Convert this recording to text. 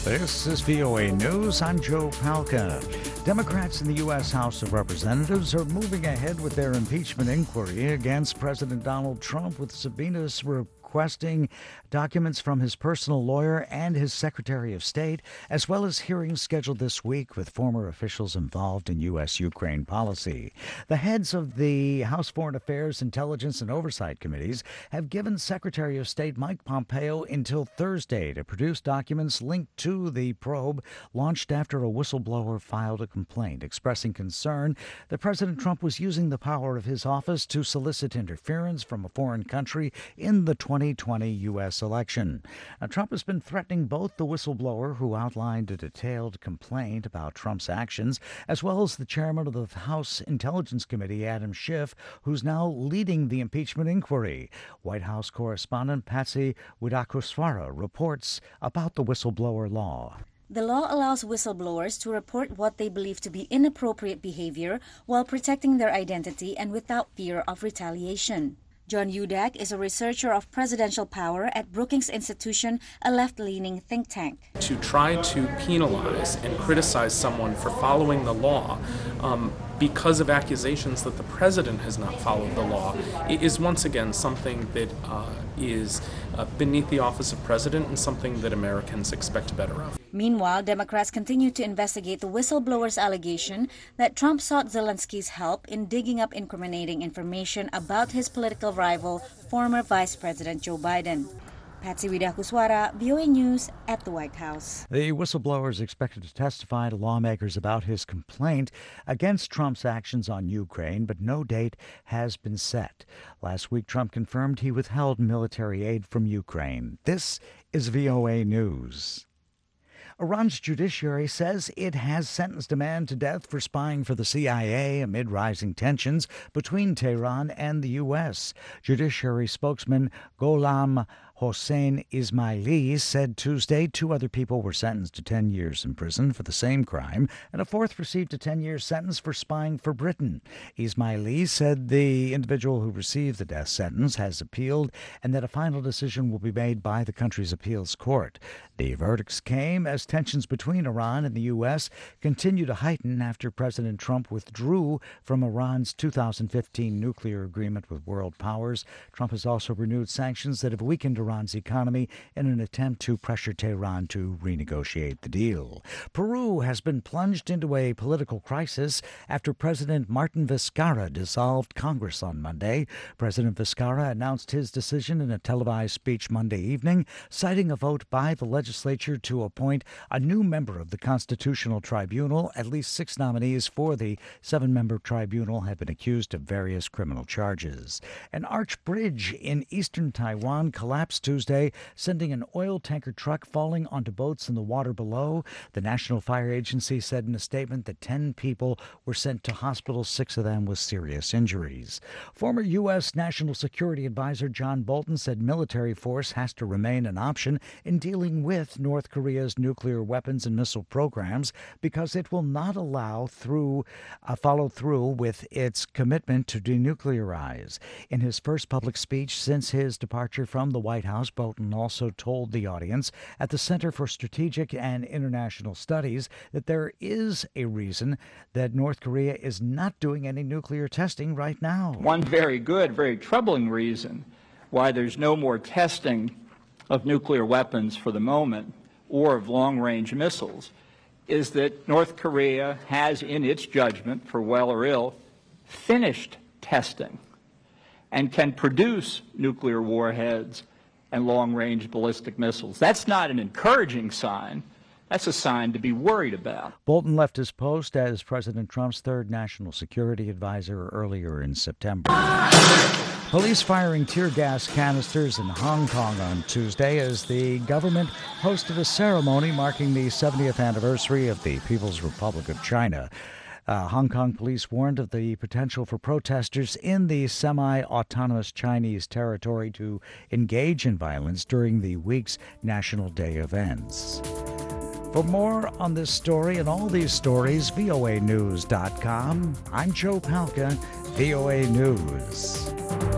This is VOA News. I'm Joe Palca. Democrats in the U.S. House of Representatives are moving ahead with their impeachment inquiry against President Donald Trump, with subpoenas requesting documents from his personal lawyer and his Secretary of State, as well as hearings scheduled this week with former officials involved in U.S.-Ukraine policy. The heads of the House Foreign Affairs, Intelligence, and Oversight Committees have given Secretary of State Mike Pompeo until Thursday to produce documents linked to the probe launched after a whistleblower filed a complaint expressing concern that President Trump was using the power of his office to solicit interference from a foreign country in the 2020 U.S. election. Now, Trump has been threatening both the whistleblower who outlined a detailed complaint about Trump's actions, as well as the chairman of the House Intelligence Committee, Adam Schiff, who's now leading the impeachment inquiry. White House correspondent Patsy Widakuswara reports about the whistleblower law. The law allows whistleblowers to report what they believe to be inappropriate behavior while protecting their identity and without fear of retaliation. John Udak is a researcher of presidential power at Brookings Institution, a left-leaning think tank. To try to penalize and criticize someone for following the law because of accusations that the president has not followed the law is once again something that is beneath the office of president and something that Americans expect better of. Meanwhile, Democrats continue to investigate the whistleblower's allegation that Trump sought Zelensky's help in digging up incriminating information about his political rival, former Vice President Joe Biden. Patsy Widakuswara, VOA News at the White House. The whistleblower is expected to testify to lawmakers about his complaint against Trump's actions on Ukraine, but no date has been set. Last week, Trump confirmed he withheld military aid from Ukraine. This is VOA News. Iran's judiciary says it has sentenced a man to death for spying for the CIA amid rising tensions between Tehran and the U.S. Judiciary spokesman Gholam Hossein Ismaili said Tuesday 2 other people were sentenced to 10 years in prison for the same crime, and a fourth received a 10-year sentence for spying for Britain. Ismaili said the individual who received the death sentence has appealed and that a final decision will be made by the country's appeals court. The verdicts came as tensions between Iran and the U.S. continue to heighten after President Trump withdrew from Iran's 2015 nuclear agreement with world powers. Trump has also renewed sanctions that have weakened Iran's economy in an attempt to pressure Tehran to renegotiate the deal. Peru has been plunged into a political crisis after President Martin Vizcarra dissolved Congress on Monday. President Vizcarra announced his decision in a televised speech Monday evening, citing a vote by the legislature to appoint a new member of the Constitutional Tribunal. At least 6 nominees for the 7-member tribunal have been accused of various criminal charges. An arch bridge in eastern Taiwan collapsed Tuesday, sending an oil tanker truck falling onto boats in the water below. The National Fire Agency said in a statement that 10 people were sent to hospitals, 6 of them with serious injuries. Former U.S. National Security Advisor John Bolton said military force has to remain an option in dealing with North Korea's nuclear weapons and missile programs because it will not allow follow through with its commitment to denuclearize. In his first public speech since his departure from the White House, Bolton also told the audience at the Center for Strategic and International Studies that there is a reason that North Korea is not doing any nuclear testing right now. One very good, very troubling reason why there's no more testing of nuclear weapons for the moment or of long-range missiles is that North Korea has, in its judgment, for well or ill, finished testing and can produce nuclear warheads and long-range ballistic missiles. That's not an encouraging sign. That's a sign to be worried about. Bolton left his post as President Trump's third national security advisor earlier in September. Police firing tear gas canisters in Hong Kong on Tuesday as the government hosted a ceremony marking the 70th anniversary of the People's Republic of China. Hong Kong police warned of the potential for protesters in the semi-autonomous Chinese territory to engage in violence during the week's National Day events. For more on this story and all these stories, voanews.com. I'm Joe Palca, VOA News.